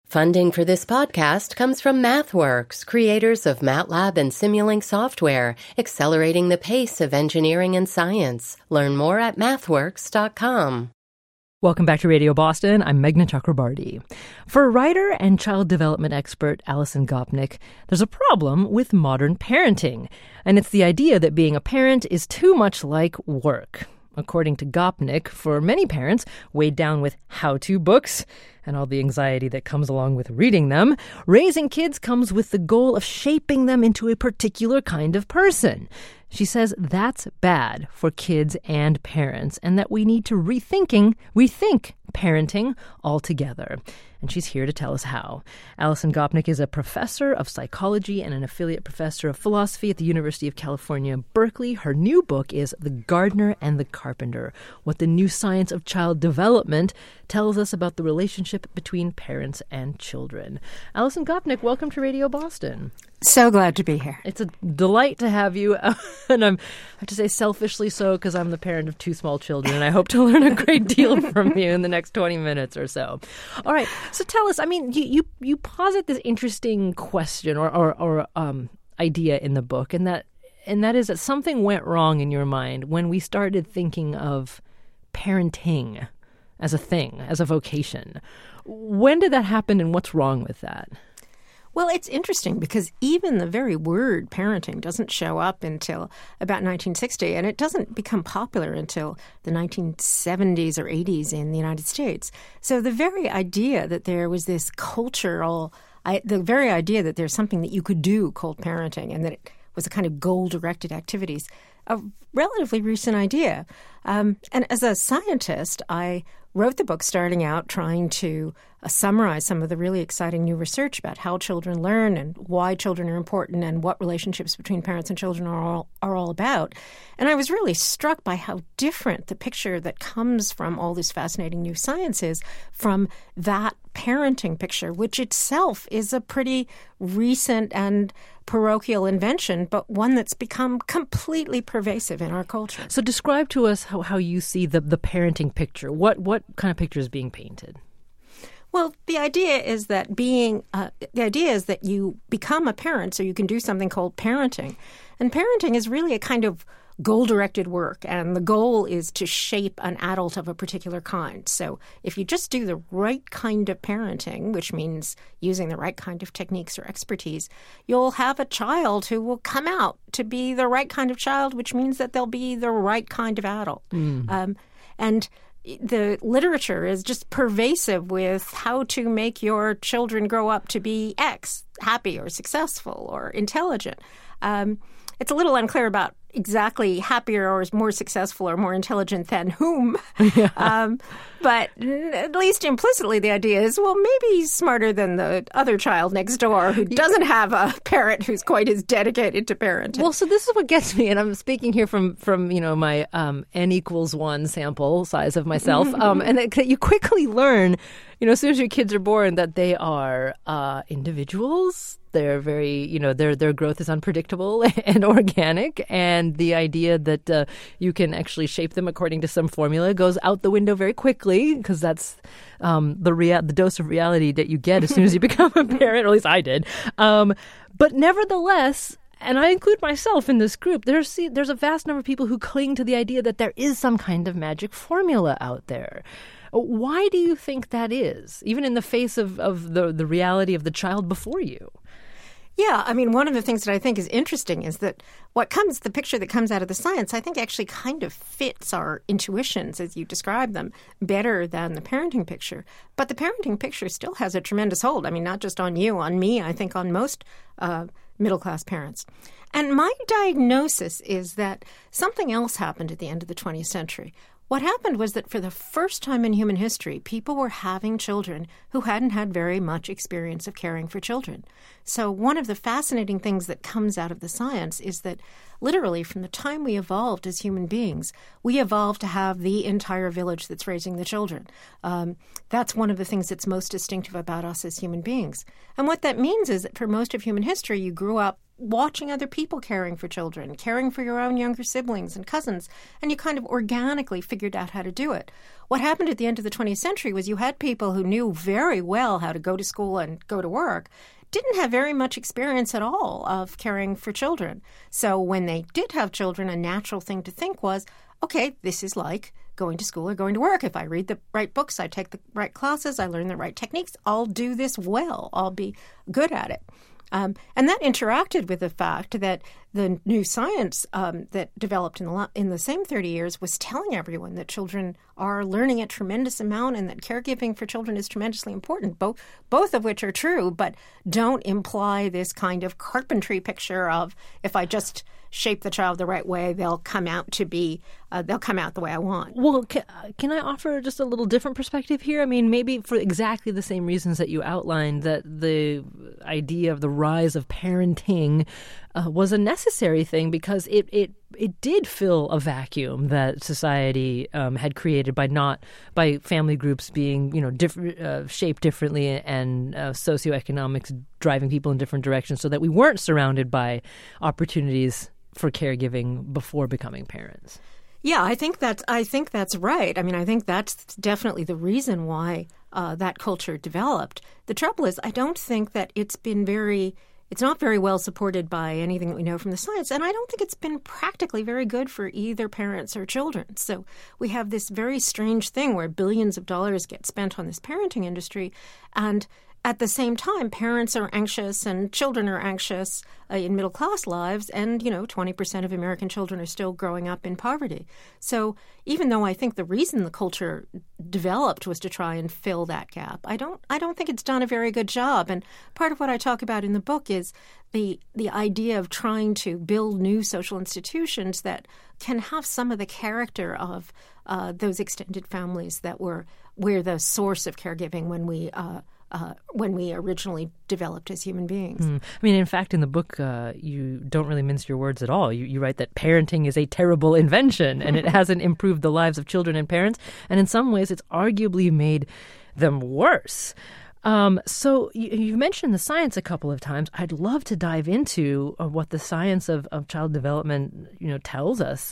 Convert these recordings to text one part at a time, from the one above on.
Funding for this podcast comes from MathWorks, creators of MATLAB and Simulink software, accelerating the pace of engineering and science. Learn more at mathworks.com. Welcome back to Radio Boston. I'm Meghna Chakrabarti. For writer and child development expert Alison Gopnik, there's a problem with modern parenting, and it's the idea that being a parent is too much like work. According to Gopnik, for many parents, weighed down with how-to books and all the anxiety that comes along with reading them, raising kids comes with the goal of shaping them into a particular kind of person. She says that's bad for kids and parents, and that we need to rethink parenting altogether. And she's here to tell us how. Alison Gopnik is a professor of psychology and an affiliate professor of philosophy at the University of California, Berkeley. Her new book is The Gardener and the Carpenter, What the New Science of Child Development tells us about the relationship between parents and children. Alison Gopnik, welcome to Radio Boston. So glad to be here. It's a delight to have you, and I have to say selfishly so because I'm the parent of two small children, and I hope to learn a great deal from you in the next 20 minutes or so. All right, so tell us, I mean, you posit this interesting question or idea in the book, and that is that something went wrong in your mind when we started thinking of parenting as a thing, as a vocation. When did that happen, and what's wrong with that? Well, it's interesting because even the very word parenting doesn't show up until about 1960, and it doesn't become popular until the 1970s or 80s in the United States. So the very idea that there was this the very idea that there's something that you could do called parenting and that it was a kind of goal-directed activities, a relatively recent idea. And as a scientist, I wrote the book starting out trying to summarize some of the really exciting new research about how children learn and why children are important and what relationships between parents and children are all about. And I was really struck by how different the picture that comes from all this fascinating new science is from that parenting picture, which itself is a pretty recent and parochial invention, but one that's become completely pervasive in our culture. So describe to us how you see the parenting picture. What kind of picture is being painted? Well, the idea is that you become a parent so you can do something called parenting. And parenting is really a kind of goal-directed work, and the goal is to shape an adult of a particular kind. So if you just do the right kind of parenting, which means using the right kind of techniques or expertise, you'll have a child who will come out to be the right kind of child, which means that they'll be the right kind of adult. And the literature is just pervasive with how to make your children grow up to be X, happy or successful or intelligent. It's a little unclear about exactly happier or more successful or more intelligent than whom. Yeah. But at least implicitly the idea is, well, maybe he's smarter than the other child next door who doesn't have a parent who's quite as dedicated to parenting. Well, so this is what gets me, and I'm speaking here from my N=1 sample size of myself, and that you quickly learn, as soon as your kids are born, that they are individuals. They're very, their growth is unpredictable and organic, and the idea that you can actually shape them according to some formula goes out the window very quickly, because that's the dose of reality that you get as soon as you become a parent, or at least I did. But nevertheless, and I include myself in this group, there's a vast number of people who cling to the idea that there is some kind of magic formula out there. Why do you think that is, even in the face of the reality of the child before you? Yeah, I mean, one of the things that I think is interesting is that the picture that comes out of the science, I think actually kind of fits our intuitions as you describe them better than the parenting picture. But the parenting picture still has a tremendous hold. I mean, not just on you, on me, I think on most middle-class parents. And my diagnosis is that something else happened at the end of the 20th century. What happened was that for the first time in human history, people were having children who hadn't had very much experience of caring for children. So one of the fascinating things that comes out of the science is that literally from the time we evolved as human beings, we evolved to have the entire village that's raising the children. That's one of the things that's most distinctive about us as human beings. And what that means is that for most of human history, you grew up watching other people caring for children, caring for your own younger siblings and cousins, and you kind of organically figured out how to do it. What happened at the end of the 20th century was you had people who knew very well how to go to school and go to work, didn't have very much experience at all of caring for children. So when they did have children, a natural thing to think was, okay, this is like going to school or going to work. If I read the right books, I take the right classes, I learn the right techniques, I'll do this well. I'll be good at it. And that interacted with the fact that the new science that developed in the same 30 years was telling everyone that children are learning a tremendous amount and that caregiving for children is tremendously important, both of which are true, but don't imply this kind of carpentry picture of if I just shape the child the right way, they'll come out the way I want. Well, can I offer just a little different perspective here? I mean, maybe for exactly the same reasons that you outlined, that the idea of the rise of parenting was a necessary thing because it did fill a vacuum that society had created by family groups being shaped differently and socioeconomics driving people in different directions, so that we weren't surrounded by opportunities for caregiving before becoming parents. Yeah, I think that's right. I mean, I think that's definitely the reason why that culture developed. The trouble is, I don't think that it's not very well supported by anything that we know from the science, and I don't think it's been practically very good for either parents or children. So we have this very strange thing where billions of dollars get spent on this parenting industry, and at the same time, parents are anxious and children are anxious in middle-class lives, and, 20% of American children are still growing up in poverty. So even though I think the reason the culture developed was to try and fill that gap, I don't think it's done a very good job. And part of what I talk about in the book is the idea of trying to build new social institutions that can have some of the character of those extended families that were the source of caregiving when we originally developed as human beings. I mean, in fact, in the book, you don't really mince your words at all. You write that parenting is a terrible invention and it hasn't improved the lives of children and parents. And in some ways, it's arguably made them worse. So you've mentioned the science a couple of times. I'd love to dive into what the science of child development, tells us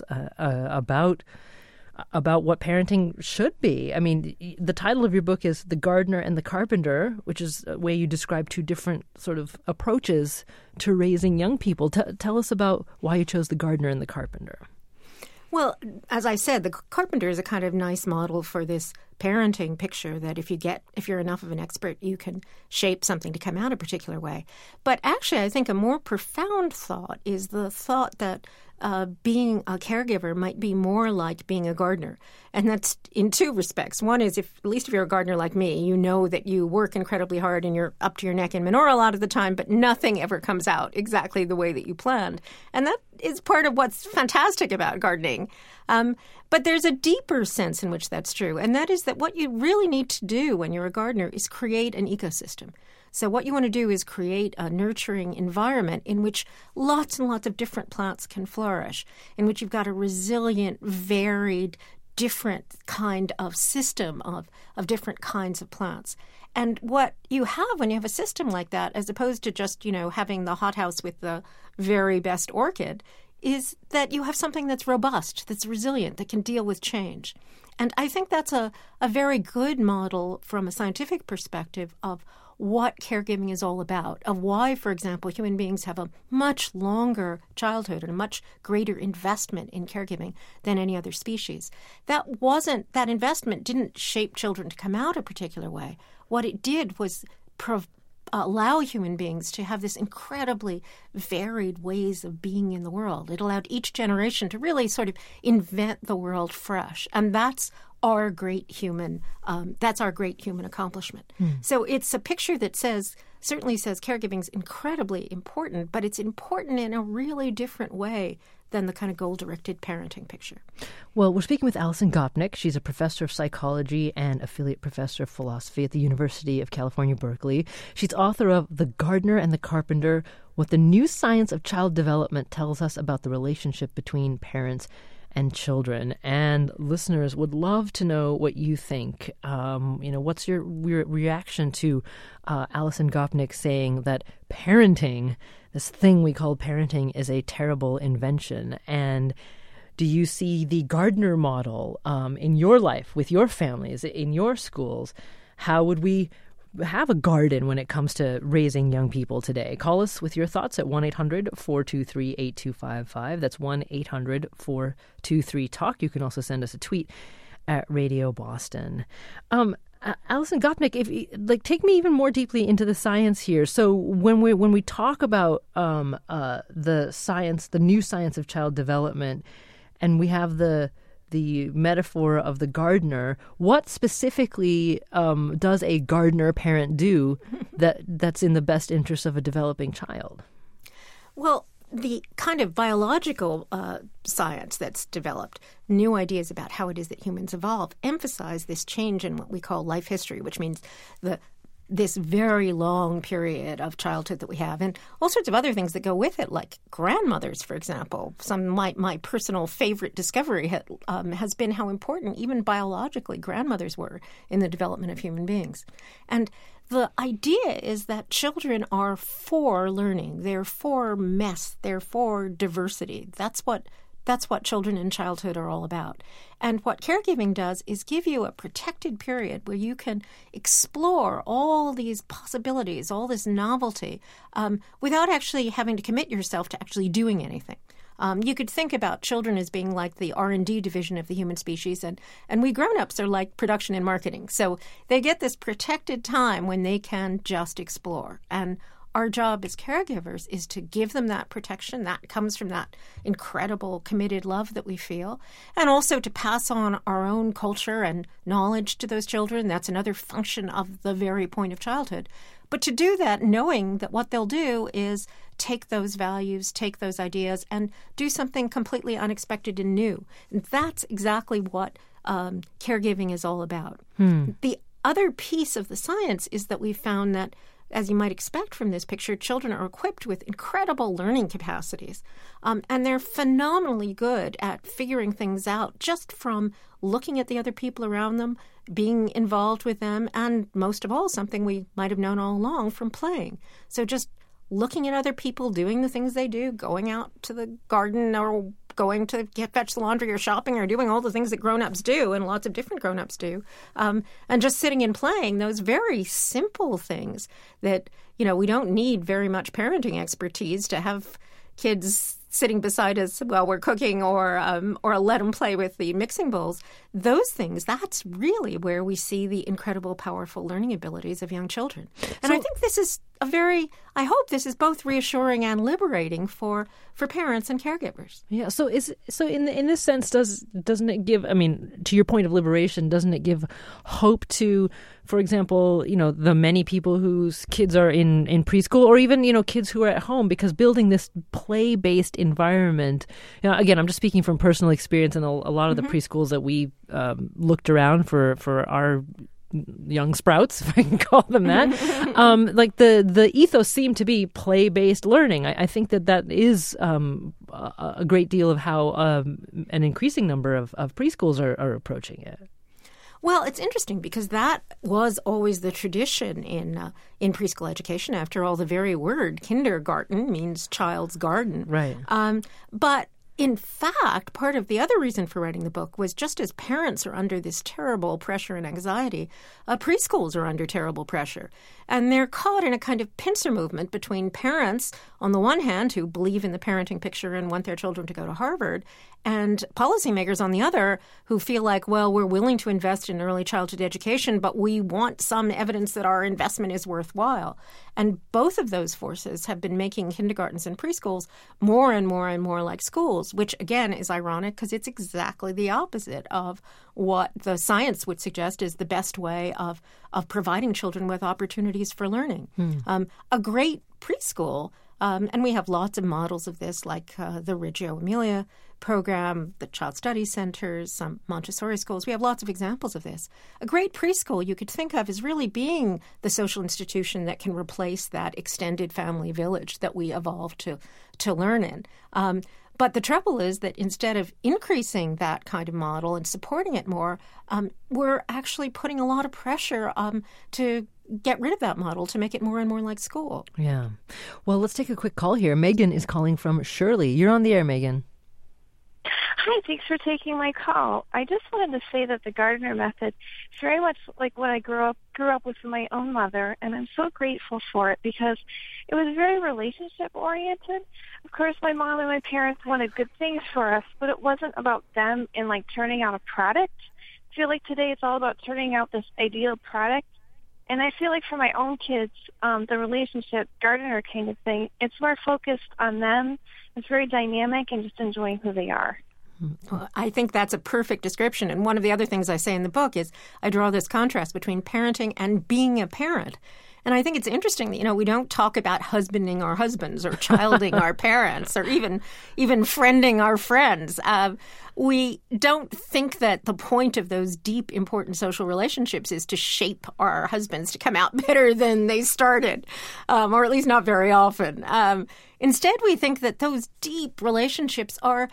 about what parenting should be. I mean, the title of your book is The Gardener and the Carpenter, which is a way you describe two different sort of approaches to raising young people. Tell us about why you chose the gardener and the carpenter. Well, as I said, the carpenter is a kind of nice model for this parenting picture that if you're enough of an expert, you can shape something to come out a particular way. But actually, I think a more profound thought is the thought that being a caregiver might be more like being a gardener. And that's in two respects. One is, at least if you're a gardener like me, you know that you work incredibly hard and you're up to your neck in manure a lot of the time, but nothing ever comes out exactly the way that you planned. And that is part of what's fantastic about gardening. But there's a deeper sense in which that's true, and that is that what you really need to do when you're a gardener is create an ecosystem. So what you want to do is create a nurturing environment in which lots and lots of different plants can flourish, in which you've got a resilient, varied, different kind of system of different kinds of plants. And what you have when you have a system like that, as opposed to just, having the hothouse with the very best orchid, is that you have something that's robust, that's resilient, that can deal with change. And I think that's a very good model from a scientific perspective of what caregiving is all about, of why, for example, human beings have a much longer childhood and a much greater investment in caregiving than any other species. That investment didn't shape children to come out a particular way. What it did was allow human beings to have this incredibly varied ways of being in the world. It allowed each generation to really sort of invent the world fresh. And that's our great human accomplishment. So it's a picture that certainly says caregiving is incredibly important, but it's important in a really different way than the kind of goal-directed parenting picture. Well, we're speaking with Alison Gopnik. She's a professor of psychology and affiliate professor of philosophy at the University of California, Berkeley. She's author of The Gardener and the Carpenter, What the New Science of Child Development Tells Us About the Relationship Between Parents and children. And listeners would love to know what you think. What's your reaction to Alison Gopnik saying that parenting, this thing we call parenting, is a terrible invention? And do you see the Gardner model in your life, with your families, in your schools? How would we have a garden when it comes to raising young people today? Call us with your thoughts at 1-800-423-8255. That's 1-800-423-TALK. You can also send us a tweet at Radio Boston. Alison Gopnik, take me even more deeply into the science here. So when we talk about the science, the new science of child development, and we have the metaphor of the gardener, what specifically does a gardener parent do that's in the best interest of a developing child? Well, the kind of biological science that's developed, new ideas about how it is that humans evolve, emphasize this change in what we call life history, which means this very long period of childhood that we have, and all sorts of other things that go with it, like grandmothers, for example. My personal favorite discovery has been how important, even biologically, grandmothers were in the development of human beings. And the idea is that children are for learning. They're for mess. They're for diversity. That's what children in childhood are all about. And what caregiving does is give you a protected period where you can explore all these possibilities, all this novelty, without actually having to commit yourself to actually doing anything. You could think about children as being like the R&D division of the human species, and we grown-ups are like production and marketing. So they get this protected time when they can just explore. And our job as caregivers is to give them that protection that comes from that incredible committed love that we feel, and also to pass on our own culture and knowledge to those children. That's another function of the very point of childhood. But to do that, knowing that what they'll do is take those values, take those ideas, and do something completely unexpected and new. And that's exactly what caregiving is all about. The other piece of the science is that we've found that, as you might expect from this picture, children are equipped with incredible learning capacities. And they're phenomenally good at figuring things out just from looking at the other people around them, being involved with them, and most of all, something we might have known all along, from playing. So just looking at other people doing the things they do, going out to the garden or going to fetch the laundry or shopping or doing all the things that grown-ups do, and lots of different grown-ups do, and just sitting and playing, those very simple things that, we don't need very much parenting expertise to have kids sitting beside us while we're cooking or let them play with the mixing bowls. Those things, that's really where we see the incredible, powerful learning abilities of young children. And I think this is I hope this is both reassuring and liberating for parents and caregivers. Yeah. So in this sense, doesn't it give, to your point of liberation, doesn't it give hope to, for example, the many people whose kids are in preschool, or even, kids who are at home, because building this play-based environment, again, I'm just speaking from personal experience, and a lot of the preschools that we looked around for our young sprouts, if I can call them that, the ethos seemed to be play-based learning. I think that is a great deal of how an increasing number of preschools are approaching it. Well, it's interesting because that was always the tradition in preschool education. After all, the very word kindergarten means child's garden. Right. But in fact, part of the other reason for writing the book was just as parents are under this terrible pressure and anxiety, preschools are under terrible pressure. And they're caught in a kind of pincer movement between parents, on the one hand, who believe in the parenting picture and want their children to go to Harvard, and policymakers on the other, who feel like, well, we're willing to invest in early childhood education, but we want some evidence that our investment is worthwhile. And both of those forces have been making kindergartens and preschools more and more and more like schools, which, again, is ironic because it's exactly the opposite of what the science would suggest is the best way of providing children with opportunities for learning. A great preschool, and we have lots of models of this, like the Reggio Emilia program, the Child Study Centers, some Montessori schools. We have lots of examples of this. A great preschool you could think of as really being the social institution that can replace that extended family village that we evolved to learn in. But the trouble is that instead of increasing that kind of model and supporting it more, we're actually putting a lot of pressure to get rid of that model to make it more and more like school. Yeah. Well, let's take a quick call here. Megan is calling from Shirley. You're on the air, Megan. Hi, thanks for taking my call. I just wanted to say that the Gardner method is very much like what I grew up with my own mother, and I'm so grateful for it because it was very relationship-oriented. Of course, my mom and my parents wanted good things for us, but it wasn't about them in, turning out a product. I feel like today it's all about turning out this ideal product. And I feel like for my own kids, the relationship Gardner kind of thing, it's more focused on them. It's very dynamic and just enjoying who they are. Well, I think that's a perfect description. And one of the other things I say in the book is I draw this contrast between parenting and being a parent. And I think it's interesting that, we don't talk about husbanding our husbands or childing our parents or even friending our friends. We don't think that the point of those deep, important social relationships is to shape our husbands to come out better than they started, or at least not very often. Instead, we think that those deep relationships are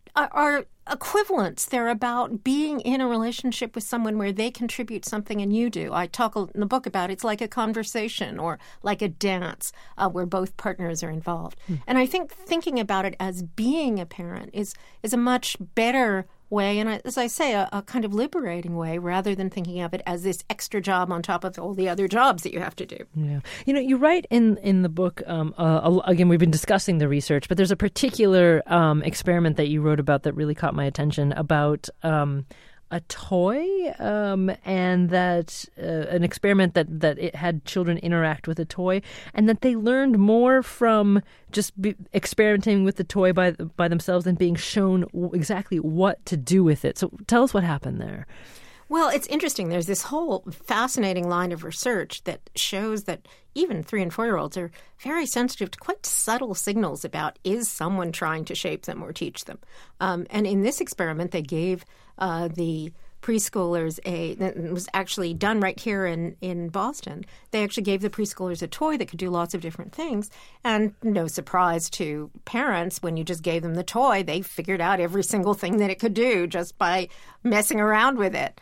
equivalents. They're about being in a relationship with someone where they contribute something and you do. I talk in the book about it's like a conversation or like a dance where both partners are involved. And I think thinking about it as being a parent is a much better way, and as I say, a kind of liberating way, rather than thinking of it as this extra job on top of all the other jobs that you have to do. Yeah, you write in the book. Again, we've been discussing the research, but there's a particular experiment that you wrote about that really caught my attention about a toy, and that an experiment that it had children interact with a toy, and that they learned more from just experimenting with the toy by themselves than being shown exactly what to do with it. So tell us what happened there. Well, it's interesting. There's this whole fascinating line of research that shows that even 3- and 4-year-olds are very sensitive to quite subtle signals about is someone trying to shape them or teach them. And in this experiment, they gave the preschoolers it was actually done right here in Boston. They actually gave the preschoolers a toy that could do lots of different things. And no surprise to parents, when you just gave them the toy, they figured out every single thing that it could do just by messing around with it.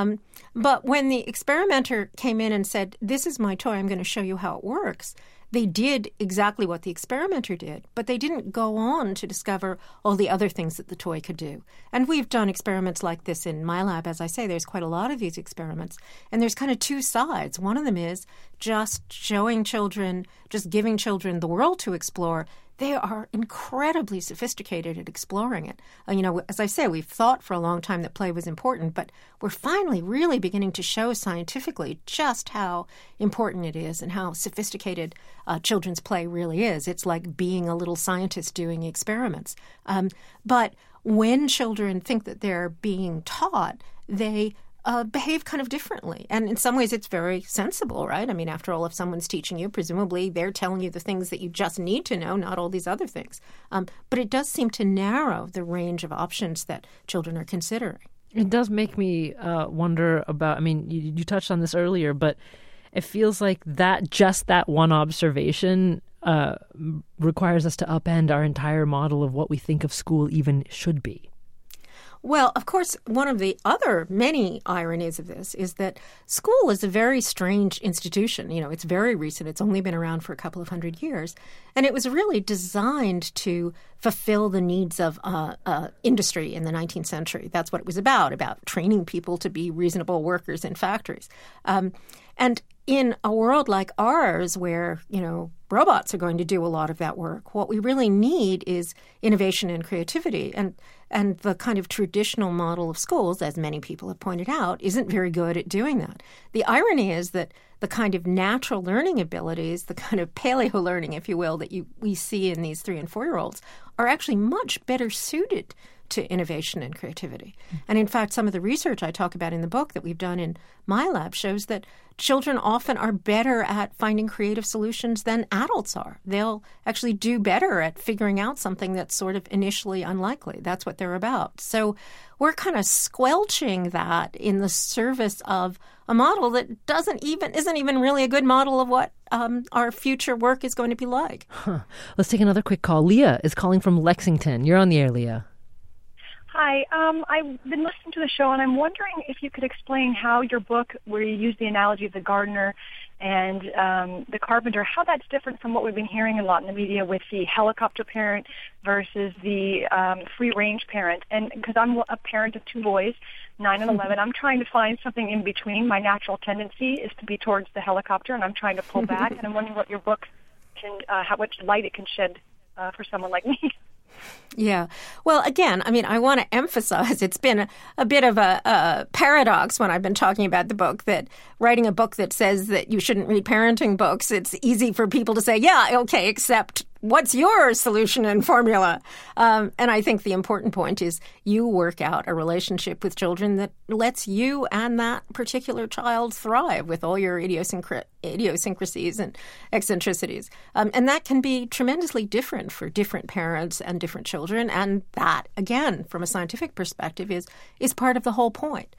But when the experimenter came in and said, this is my toy, I'm going to show you how it works, they did exactly what the experimenter did, but they didn't go on to discover all the other things that the toy could do. And we've done experiments like this in my lab. As I say, there's quite a lot of these experiments. And there's kind of two sides. One of them is just showing children, just giving children the world to explore. They are incredibly sophisticated at exploring it. As I say, we've thought for a long time that play was important, but we're finally really beginning to show scientifically just how important it is and how sophisticated children's play really is. It's like being a little scientist doing experiments. But when children think that they're being taught, they behave kind of differently. And in some ways, it's very sensible, right? I mean, after all, if someone's teaching you, presumably they're telling you the things that you just need to know, not all these other things. But it does seem to narrow the range of options that children are considering. It does make me wonder about, you touched on this earlier, but it feels like that one observation requires us to upend our entire model of what we think of school even should be. Well, of course, one of the other many ironies of this is that school is a very strange institution. It's very recent. It's only been around for a couple of 100 years. And it was really designed to fulfill the needs of industry in the 19th century. That's what it was about training people to be reasonable workers in factories. And in a world like ours where, robots are going to do a lot of that work, what we really need is innovation and creativity. And the kind of traditional model of schools, as many people have pointed out, isn't very good at doing that. The irony is that the kind of natural learning abilities, the kind of paleo learning, if you will, that we see in these 3- and 4-year-olds are actually much better suited to innovation and creativity. And in fact, some of the research I talk about in the book that we've done in my lab shows that children often are better at finding creative solutions than adults are. They'll actually do better at figuring out something that's sort of initially unlikely. That's what they're about. So we're kind of squelching that in the service of a model that isn't even really a good model of what our future work is going to be like. Let's take another quick call. Leah is calling from Lexington. You're on the air, Leah. Hi. I've been listening to the show, and I'm wondering if you could explain how your book, where you use the analogy of the gardener and the carpenter, how that's different from what we've been hearing a lot in the media with the helicopter parent versus the free-range parent. And because I'm a parent of 2 boys, 9 and 11, I'm trying to find something in between. My natural tendency is to be towards the helicopter, and I'm trying to pull back. And I'm wondering what your book can, how much light it can shed for someone like me. Yeah. Well, again, I mean, I want to emphasize it's been a bit of a paradox when I've been talking about the book, that writing a book that says that you shouldn't read parenting books, it's easy for people to say, yeah, okay, except what's your solution and formula? And I think the important point is you work out a relationship with children that lets you and that particular child thrive with all your idiosyncrasies and eccentricities. And that can be tremendously different for different parents and different children. And that, again, from a scientific perspective, is part of the whole point.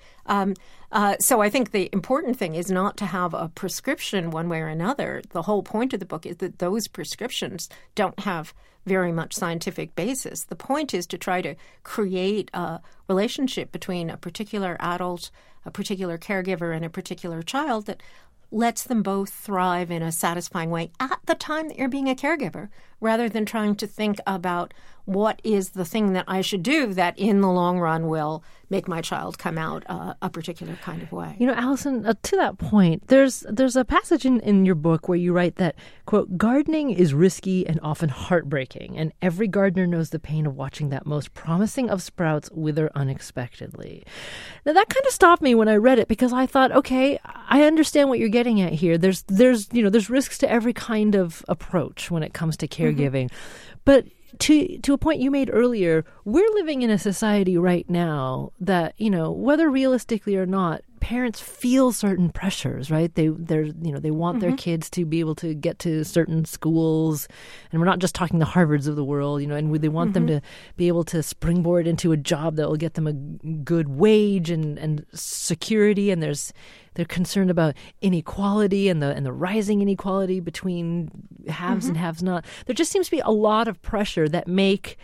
So I think the important thing is not to have a prescription one way or another. The whole point of the book is that those prescriptions don't have very much scientific basis. The point is to try to create a relationship between a particular adult, a particular caregiver, and a particular child that lets them both thrive in a satisfying way at the time that you're being a caregiver, rather than trying to think about what is the thing that I should do that in the long run will make my child come out a particular kind of way. You know, Allison, to that point, there's a passage in your book where you write that, quote, gardening is risky and often heartbreaking, and every gardener knows the pain of watching that most promising of sprouts wither unexpectedly. Now, that kind of stopped me when I read it, because I thought, okay, I understand what you're getting at here. There's risks to every kind of approach when it comes to caregiving. But to a point you made earlier, we're living in a society right now that, whether realistically or not, parents feel certain pressures, right? They want their kids to be able to get to certain schools, and we're not just talking the Harvards of the world, and they want them to be able to springboard into a job that will get them a good wage and security, and they're concerned about inequality and the rising inequality between haves and haves not. There just seems to be a lot of pressure that make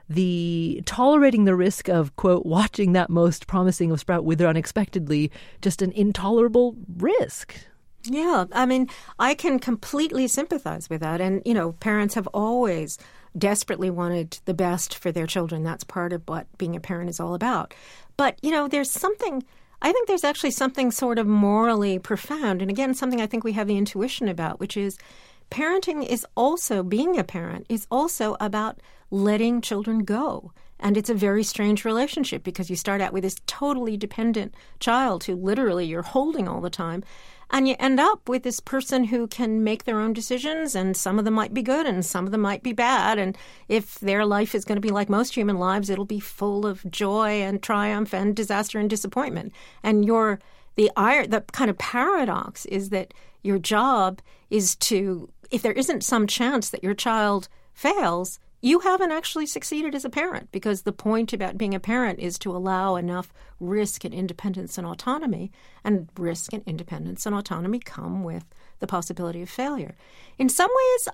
tolerating the risk of, quote, watching that most promising of sprout wither unexpectedly just an intolerable risk. Yeah, I mean, I can completely sympathize with that. And, parents have always desperately wanted the best for their children. That's part of what being a parent is all about. But, I think there's actually something sort of morally profound. And again, something I think we have the intuition about, which is parenting is also, being a parent is also about letting children go. And it's a very strange relationship, because you start out with this totally dependent child who literally you're holding all the time. And you end up with this person who can make their own decisions, and some of them might be good and some of them might be bad. And if their life is going to be like most human lives, it'll be full of joy and triumph and disaster and disappointment. And the kind of paradox is that your job is to, if there isn't some chance that your child fails, you haven't actually succeeded as a parent, because the point about being a parent is to allow enough risk and independence and autonomy. And risk and independence and autonomy come with the possibility of failure. In some ways,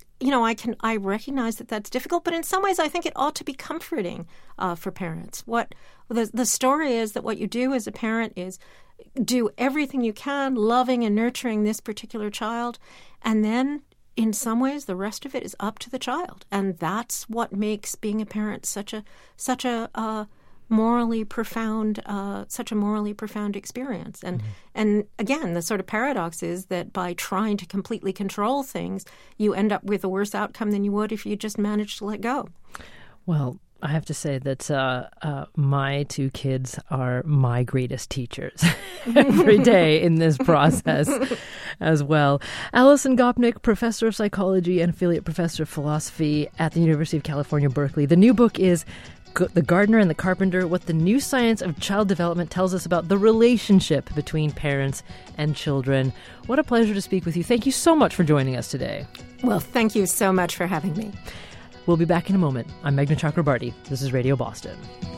I recognize that that's difficult, but in some ways I think it ought to be comforting for parents. What the story is that what you do as a parent is do everything you can, loving and nurturing this particular child, and then in some ways, the rest of it is up to the child, and that's what makes being a parent such a morally profound experience. And again, the sort of paradox is that by trying to completely control things, you end up with a worse outcome than you would if you just managed to let go. Well, I have to say that my 2 kids are my greatest teachers every day in this process as well. Allison Gopnik, professor of psychology and affiliate professor of philosophy at the University of California, Berkeley. The new book is The Gardener and the Carpenter, What the New Science of Child Development Tells Us About the Relationship Between Parents and Children. What a pleasure to speak with you. Thank you so much for joining us today. Well, thank you so much for having me. We'll be back in a moment. I'm Meghna Chakrabarty. This is Radio Boston.